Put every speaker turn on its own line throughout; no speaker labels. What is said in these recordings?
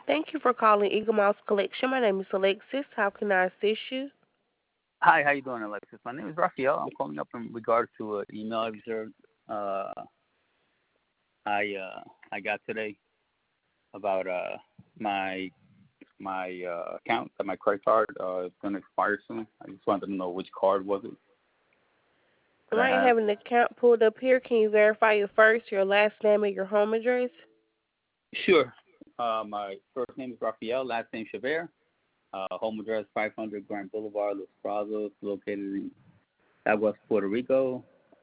Thank you for calling Eagle Mouse Collection. My name is Alexis. How can I assist you?
Hi, how you doing, Alexis? My name is Raphael. I'm calling up in regard to an email I reserved. Uh, I got today about my account that my credit card is going to expire soon. I just wanted to know which card was it
All
that I
right,
have.
having the account pulled up here. Can you verify your first, your last name, and your home address?
Sure. My first name is Raphael, last name Chavert. Home address 500 Grand Boulevard, Los Brazos, located in Aguas, Puerto Rico.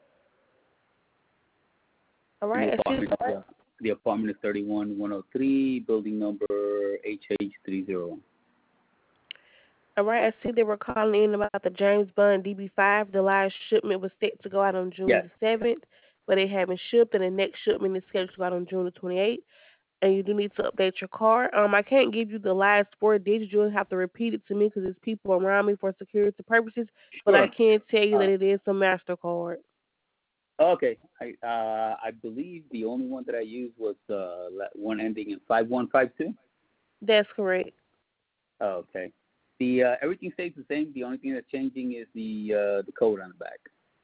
All
And
right, excuse me.
the apartment is 31103, building number HH30.
All right, I see they were calling in about the James Bond DB5. The last shipment was set to go out on June
Yes.
the 7th, but they haven't shipped, and the next shipment is scheduled to go out on June the 28th. And you do need to update your card. I can't give you the last four digits. You'll have to repeat it to me because there's people around me for security purposes. But I
Sure.
can tell you that
Uh,
it is a Mastercard.
okay. I believe the only one that I used was one ending in 5152.
That's correct.
Okay. The everything stays the same. The only thing that's changing is the code on the back.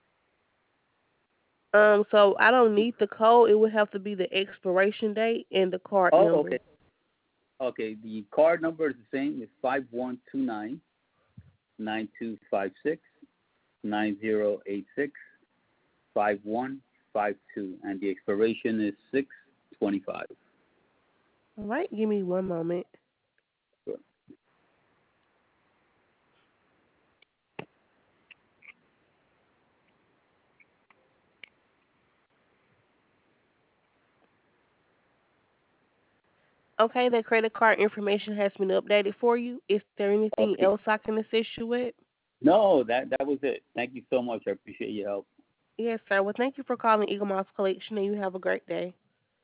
So I don't need the code. It would have to be the expiration date and the card
Oh,
number.
okay. Okay. The card number is the same. It's 5129-9256-9086-5152, and the expiration is 6/25.
All right, give me one moment. Okay, that credit card information has been updated for you. Is there anything
Okay.
else I can assist you with?
No, that was it. Thank you so much. I appreciate your help.
Yes, sir. Well, thank you for calling Eagle Mouse Collection, and you have a great day.